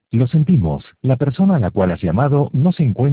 Lo sentimos, la persona a la cual has llamado no se encuentra